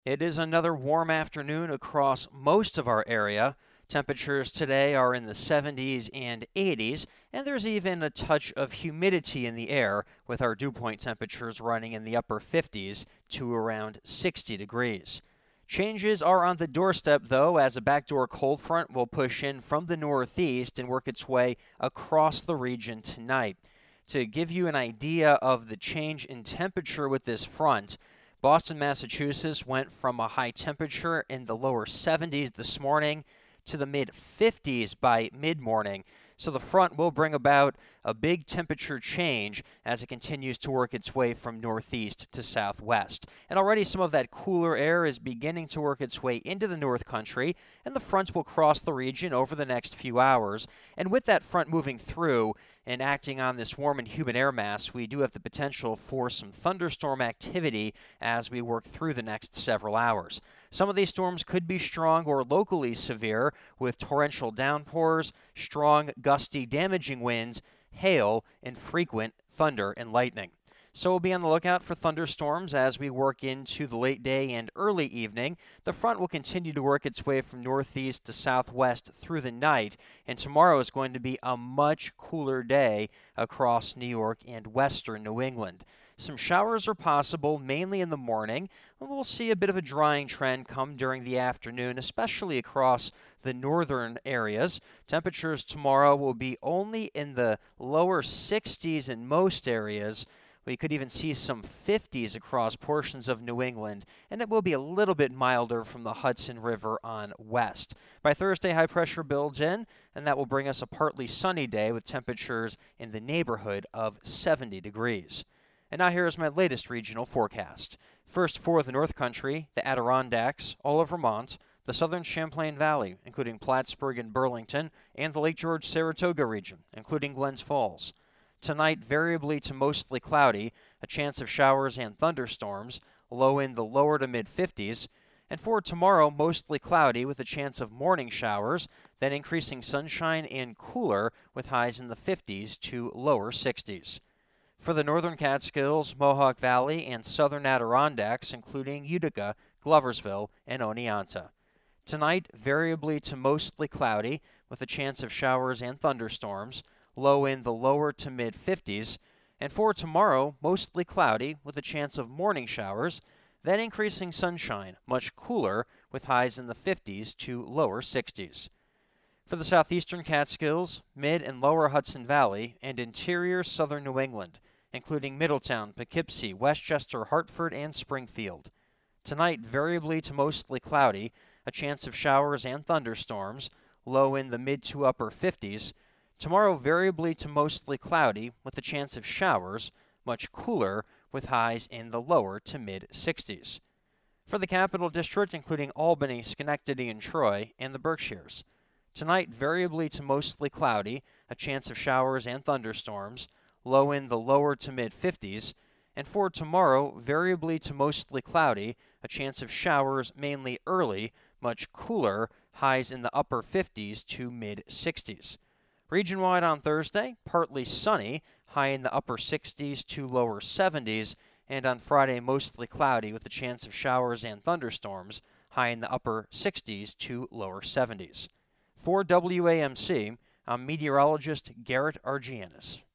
It is another warm afternoon across most of our area. Temperatures today are in the 70s and 80s, and there's even a touch of humidity in the air, with our dew point temperatures running in the upper 50s to around 60 degrees. Changes are on the doorstep, though, as a backdoor cold front will push in from the northeast and work its way across the region tonight. To give you an idea of the change in temperature with this front, Boston, Massachusetts went from a high temperature in the lower 70s this morning to the mid 50s by mid morning. So the front will bring about a big temperature change as it continues to work its way from northeast to southwest. And already some of that cooler air is beginning to work its way into the North Country, and the front will cross the region over the next few hours. And with that front moving through and acting on this warm and humid air mass, we do have the potential for some thunderstorm activity as we work through the next several hours. Some of these storms could be strong or locally severe, with torrential downpours, strong, gusty, damaging winds, hail, and frequent thunder and lightning. So we'll be on the lookout for thunderstorms as we work into the late day and early evening. The front will continue to work its way from northeast to southwest through the night, and tomorrow is going to be a much cooler day across New York and western New England. Some showers are possible, mainly in the morning, and we'll see a bit of a drying trend come during the afternoon, especially across the northern areas. Temperatures tomorrow will be only in the lower 60s in most areas. We could even see some 50s across portions of New England, and it will be a little bit milder from the Hudson River on west. By Thursday, high pressure builds in, and that will bring us a partly sunny day with temperatures in the neighborhood of 70 degrees. And now here is my latest regional forecast. First, for the North Country, the Adirondacks, all of Vermont, the southern Champlain Valley, including Plattsburgh and Burlington, and the Lake George-Saratoga region, including Glens Falls. Tonight, variably to mostly cloudy, a chance of showers and thunderstorms, low in the lower to mid-50s. And for tomorrow, mostly cloudy with a chance of morning showers, then increasing sunshine and cooler with highs in the 50s to lower 60s. For the northern Catskills, Mohawk Valley, and southern Adirondacks, including Utica, Gloversville, and Oneonta. Tonight, variably to mostly cloudy with a chance of showers and thunderstorms, low in the lower to mid-50s. And for tomorrow, mostly cloudy with a chance of morning showers, then increasing sunshine, much cooler with highs in the 50s to lower 60s. For the southeastern Catskills, mid and lower Hudson Valley, and interior southern New England, including Middletown, Poughkeepsie, Westchester, Hartford, and Springfield. Tonight, variably to mostly cloudy, a chance of showers and thunderstorms, low in the mid to upper 50s. Tomorrow, variably to mostly cloudy with a chance of showers, much cooler with highs in the lower to mid 60s. For the Capital District, including Albany, Schenectady, and Troy, and the Berkshires. Tonight, variably to mostly cloudy, a chance of showers and thunderstorms, low in the lower to mid 50s. And for tomorrow, variably to mostly cloudy, a chance of showers mainly early, much cooler, highs in the upper 50s to mid 60s. Region-wide on Thursday, partly sunny, high in the upper 60s to lower 70s, and on Friday, mostly cloudy with a chance of showers and thunderstorms, high in the upper 60s to lower 70s. For WAMC, I'm meteorologist Garrett Argianis.